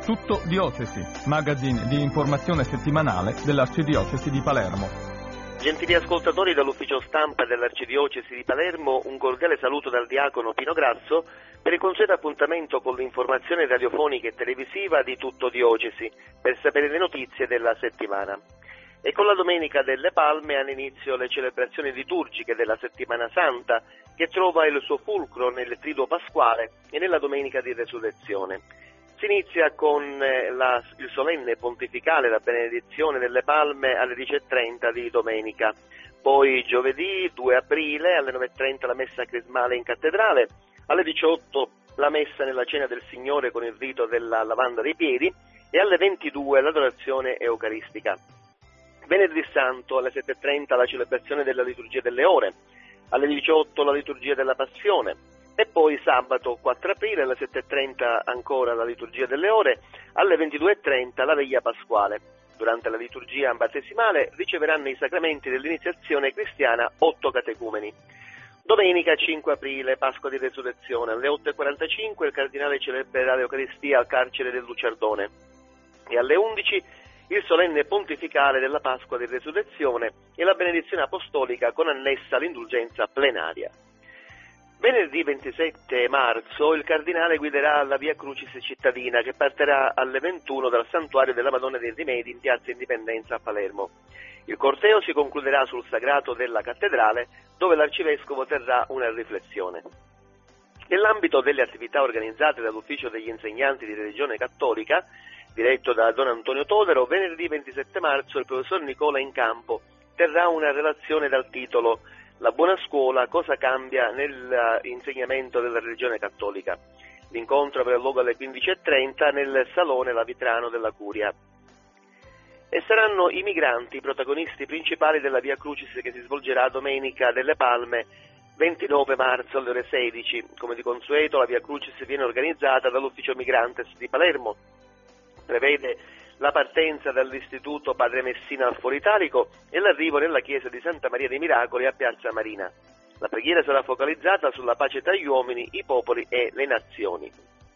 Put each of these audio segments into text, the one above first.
Tutto Diocesi, magazine di informazione settimanale dell'Arcidiocesi di Palermo. Gentili ascoltatori dall'ufficio stampa dell'Arcidiocesi di Palermo, un cordiale saluto dal diacono Pino Grasso per il consueto appuntamento con l'informazione radiofonica e televisiva di Tutto Diocesi, per sapere le notizie della settimana. E con la Domenica delle Palme hanno inizio le celebrazioni liturgiche della Settimana Santa, che trova il suo fulcro nel Triduo Pasquale e nella Domenica di Resurrezione. Si inizia con il solenne pontificale, la benedizione delle palme alle 10:30 di domenica, poi giovedì 2 aprile alle 9:30 la messa crismale in cattedrale, alle 18 la messa nella cena del Signore con il rito della lavanda dei piedi e alle 22 l'adorazione eucaristica. Venerdì Santo alle 7:30 la celebrazione della liturgia delle ore, alle 18 la liturgia della Passione, e poi sabato 4 aprile alle 7:30 ancora la liturgia delle ore, alle 22:30 la veglia pasquale. Durante la liturgia battesimale riceveranno i sacramenti dell'iniziazione cristiana 8 catecumeni. Domenica 5 aprile, Pasqua di Resurrezione, alle 8:45 il cardinale celebrerà l'Eucaristia al carcere del Luciardone e alle 11 il solenne pontificale della Pasqua di Resurrezione e la benedizione apostolica con annessa l'indulgenza plenaria. Venerdì 27 marzo il cardinale guiderà la Via Crucis cittadina che partirà alle 21 dal Santuario della Madonna dei Rimedi in Piazza Indipendenza a Palermo. Il corteo si concluderà sul sagrato della cattedrale, dove l'arcivescovo terrà una riflessione. Nell'ambito delle attività organizzate dall'Ufficio degli Insegnanti di Religione Cattolica, diretto da Don Antonio Todero, venerdì 27 marzo il professor Nicola Incampo terrà una relazione dal titolo La buona scuola, cosa cambia nell'insegnamento della religione cattolica. L'incontro avrà luogo alle 15:30 nel Salone Lavitrano della Curia. E saranno i migranti i protagonisti principali della Via Crucis che si svolgerà domenica delle Palme 29 marzo alle ore 16. Come di consueto la Via Crucis viene organizzata dall'Ufficio Migrantes di Palermo. Prevede la partenza dall'istituto Padre Messina al Foro Italico e l'arrivo nella chiesa di Santa Maria dei Miracoli a Piazza Marina. La preghiera sarà focalizzata sulla pace tra gli uomini, i popoli e le nazioni.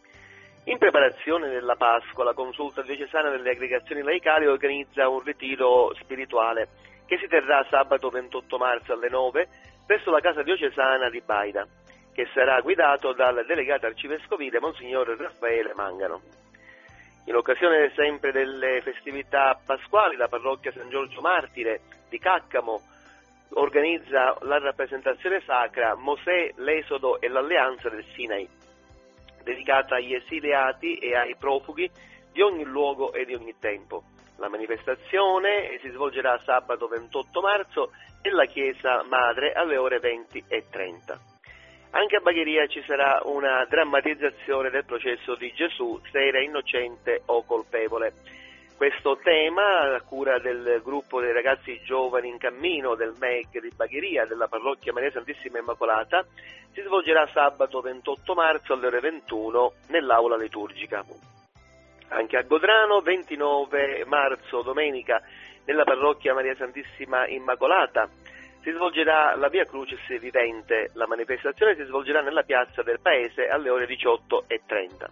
In preparazione della Pasqua, la Consulta diocesana delle aggregazioni laicali organizza un ritiro spirituale che si terrà sabato 28 marzo alle 9 presso la casa diocesana di Baida, che sarà guidato dal delegato arcivescovile Monsignor Raffaele Mangano. In occasione sempre delle festività pasquali, la parrocchia San Giorgio Martire di Caccamo organizza la rappresentazione sacra Mosè, l'Esodo e l'Alleanza del Sinai, dedicata agli esiliati e ai profughi di ogni luogo e di ogni tempo. La manifestazione si svolgerà sabato 28 marzo nella chiesa madre alle ore 20:30. Anche a Bagheria ci sarà una drammatizzazione del processo di Gesù, se era innocente o colpevole. Questo tema, a cura del gruppo dei ragazzi giovani in cammino del MEG di Bagheria, della parrocchia Maria Santissima Immacolata, si svolgerà sabato 28 marzo alle ore 21 nell'aula liturgica. Anche a Godrano, 29 marzo, domenica, nella parrocchia Maria Santissima Immacolata, si svolgerà la Via Crucis vivente. La manifestazione si svolgerà nella piazza del paese alle ore 18:30.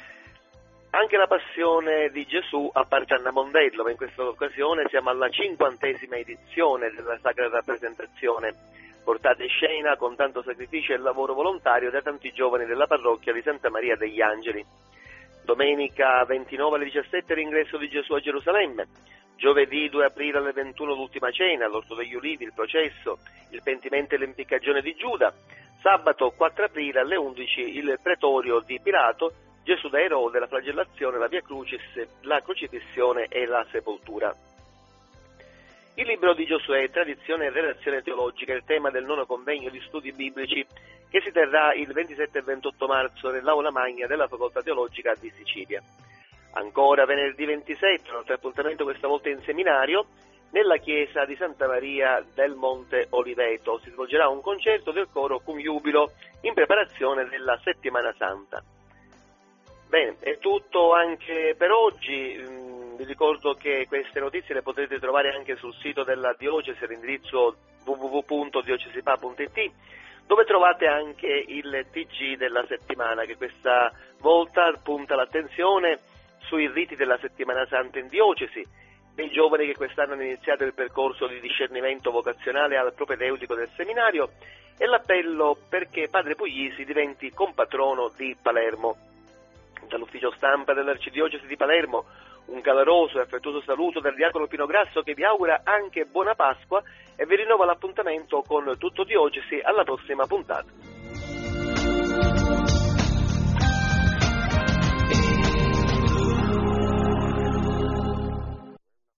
Anche la Passione di Gesù appartiene a Mondello, ma in questa occasione siamo alla 50ª edizione della Sacra Rappresentazione, portata in scena con tanto sacrificio e lavoro volontario da tanti giovani della parrocchia di Santa Maria degli Angeli. Domenica 29 alle 17 l'ingresso di Gesù a Gerusalemme. Giovedì 2 aprile alle 21 l'ultima cena, l'orto degli ulivi, il processo, il pentimento e l'impiccagione di Giuda. Sabato 4 aprile alle 11 il pretorio di Pilato, Gesù da Erode, la flagellazione, la Via Crucis, la crocifissione e la sepoltura. Il libro di Giosuè, tradizione e relazione teologica, è il tema del 9° convegno di studi biblici che si terrà il 27 e 28 marzo nell'aula magna della Facoltà Teologica di Sicilia. Ancora venerdì 27, un altro appuntamento questa volta in seminario, nella chiesa di Santa Maria del Monte Oliveto. Si svolgerà un concerto del coro Cum Jubilo in preparazione della Settimana Santa. Bene, è tutto anche per oggi. Vi ricordo che queste notizie le potete trovare anche sul sito della diocesi all'indirizzo www.diocesipa.it, dove trovate anche il TG della settimana che questa volta punta l'attenzione sui riti della Settimana Santa in diocesi, dei giovani che quest'anno hanno iniziato il percorso di discernimento vocazionale al propedeutico del seminario e l'appello perché Padre Puglisi diventi compatrono di Palermo. Dall'ufficio stampa dell'Arcidiocesi di Palermo un caloroso e affettuoso saluto dal diacono Pino Grasso, che vi augura anche buona Pasqua e vi rinnova l'appuntamento con Tutto Diocesi alla prossima puntata.